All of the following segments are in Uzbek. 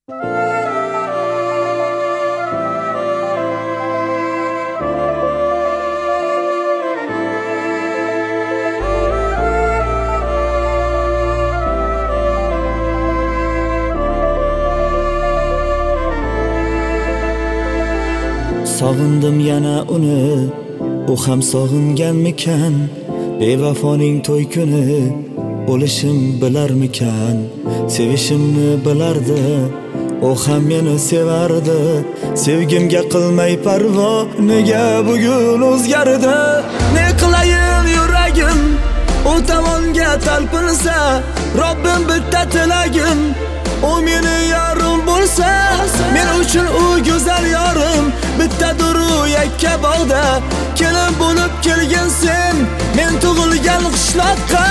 Sog'indim yana uni, u ham sog'inganmikan? Bevafoning to'y kuni o'lishim bilarmikan? Sevishimni bilardi, u ham meni sevardi. Sevgimga qilmay parvo, nega bugun o'zgardi? Ne qilayin yuragim u tomonga talpinsa, Robbim bitta tilagim, u meni yorim bo'lsa. Men uchun u go'zal yorim, bittadir u yakka bog'da. Kelin bo'lib kelgin sen men tug'ilgan qishloqqa.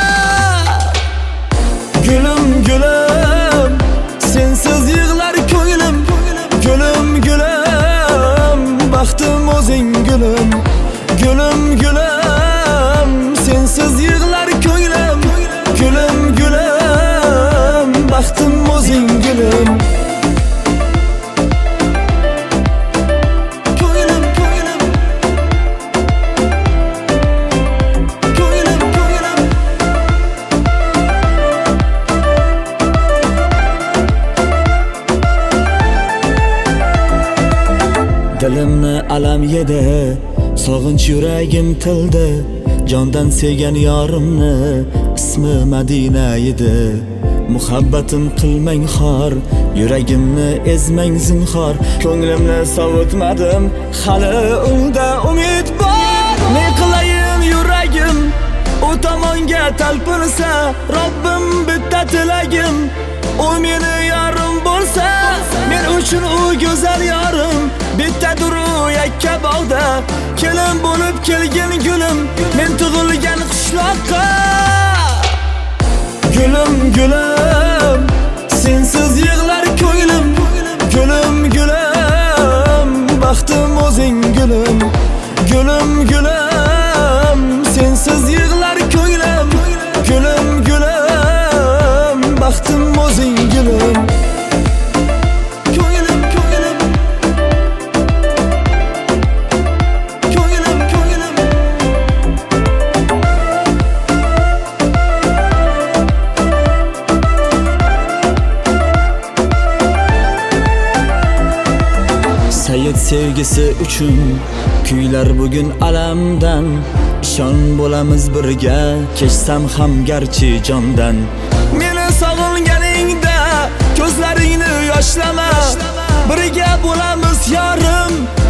Gulim gulim, sensiz yig'lar ko'nglim. Gulim gulim, baxtim o'zing gulim. Gulim gulim, sensiz yig'lar ko'nglim. Gulim gulim, baxtim o'zing gulim. Dilimni alam yedi, sog'inch yuragim tildi. Jondan sevgan yorimni ismi Madina edi. Muhabbatim qilmang xor, yuragimni ezmang zinhor. Ko'nglimni sovutmadim, hali unda umid bor. Ne qilayin yuragim u tomonga talpinsa, Robbim bitta tilagim, u meni yorim bo'lsa. Men uchun u go'zal yorim, bittadir u yakka bog'da. Kelin bo'lib kelgin gulim, men tug'ilgan qishloqqa. Gulim gulim, sensiz yig'lar ko'nglim. Gulim gulim, baxtim o'zing gulim. Gulim gulim, sensiz yig'lar ko'nglim. Gulim gulim, baxtim o'zing gulim. Sayyid sevgisi uchun kuylar bugun alamdan. Ishon bo'lamiz birga, kechsam ham garchi jondan. Meni sog'inganingda ko'zlaringni yoshlama, birga bo'lamiz yorim.